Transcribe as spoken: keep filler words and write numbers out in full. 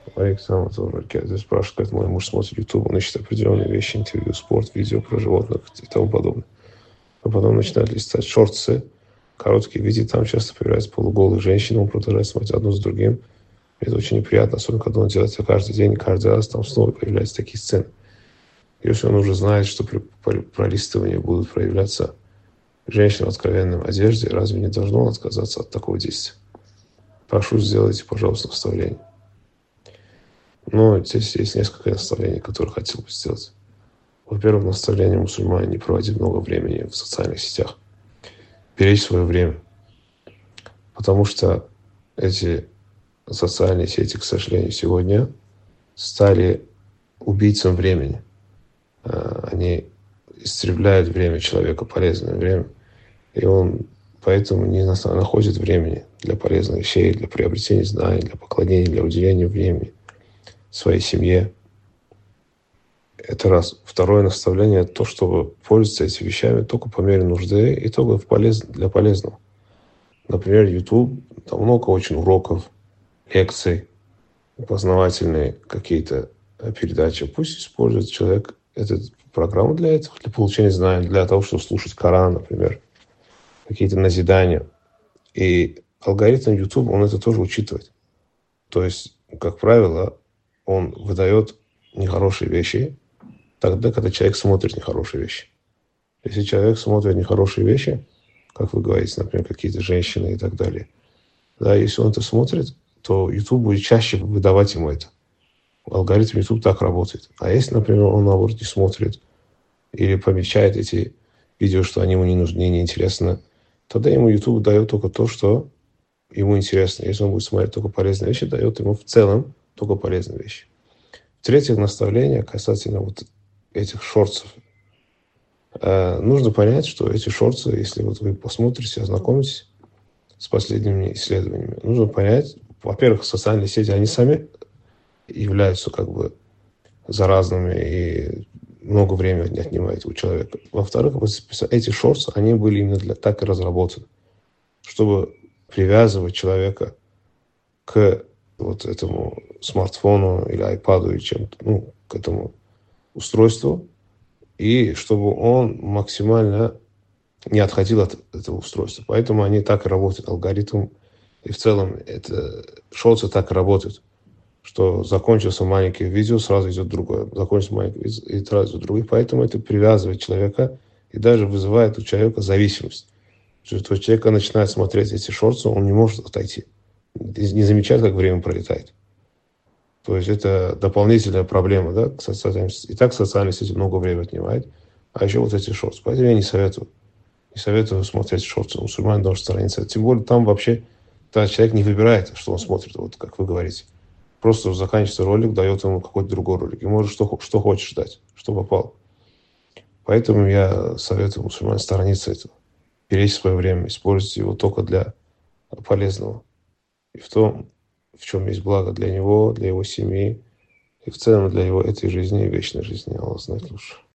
Александр Зорокин здесь спрашивает, как мой муж смотрит YouTube, он ищет определенные вещи, интервью, спорт, видео про животных и тому подобное. А потом начинает листать шорты, короткие видео, там часто появляются полуголые женщины, он продолжает смотреть одну за другим. Это очень неприятно, особенно когда он делает это каждый день, каждый раз там снова появляются такие сцены. Если он уже знает, что при пролистывании будут проявляться женщины в откровенной одежде, разве не должно он отказаться от такого действия? Прошу, сделайте, пожалуйста, наставление. Но здесь есть несколько наставлений, которые хотел бы сделать. Во-первых, наставление мусульмане не проводить много времени в социальных сетях. Беречь свое время. Потому что эти социальные сети, к сожалению, сегодня стали убийцам времени. Они истребляют время человека, полезное время. И он поэтому не находит времени для полезных вещей, для приобретения знаний, для поклонения, для уделения времени своей семье. Это раз. Второе наставление – то, чтобы пользоваться этими вещами только по мере нужды и только в полез... для полезного. Например, YouTube, там много очень уроков, лекций, познавательные какие-то передачи. Пусть использует человек эту программу для этого, для получения знаний, для того, чтобы слушать Коран, например, какие-то назидания. И алгоритм YouTube, он это тоже учитывает. То есть, как правило, он выдает нехорошие вещи тогда, когда человек смотрит нехорошие вещи. Если человек смотрит нехорошие вещи, как вы говорите, например, какие-то женщины и так далее, да, если он это смотрит, то YouTube будет чаще выдавать ему это. Алгоритм YouTube так работает. А если, например, он, наоборот, не смотрит или помечает эти видео, что они ему не нужны, не интересны, тогда ему YouTube дает только то, что ему интересно. Если он будет смотреть только полезные вещи, дает ему в целом только полезные вещи. В-третьих, наставление касательно вот этих шортсов. Э, нужно понять, что эти шорты, если вот вы посмотрите, ознакомитесь с последними исследованиями, нужно понять, во-первых, социальные сети, они сами являются как бы заразными и много времени отнимают у человека. Во-вторых, эти шорты, они были именно для так и разработаны, чтобы привязывать человека к вот этому смартфону или айпаду или чем-то, ну, к этому устройству, и чтобы он максимально не отходил от этого устройства. Поэтому они так и работают, алгоритм. И в целом это шорты так и работают, что закончился маленькое видео, сразу идет другое. Закончился маленькое видео, и сразу идет другое. Поэтому это привязывает человека и даже вызывает у человека зависимость. То есть человек начинает смотреть эти шорты, он не может отойти. Не замечает, как время пролетает. То есть это дополнительная проблема, да, к социальным сетям. И так социальные сети много времени отнимают. А еще вот эти шорты. Поэтому я не советую. Не советую смотреть шорты. Мусульмане должны сторониться. Тем более там вообще да, человек не выбирает, что он смотрит, вот как вы говорите. Просто заканчивается ролик, дает ему какой-то другой ролик. И может что, что хочешь дать, что попало. Поэтому я советую мусульманам сторониться этого. Беречь свое время, использовать его только для полезного. И в том, в чем есть благо для него, для его семьи, и в целом для его этой жизни и вечной жизни. Аллах знает лучше.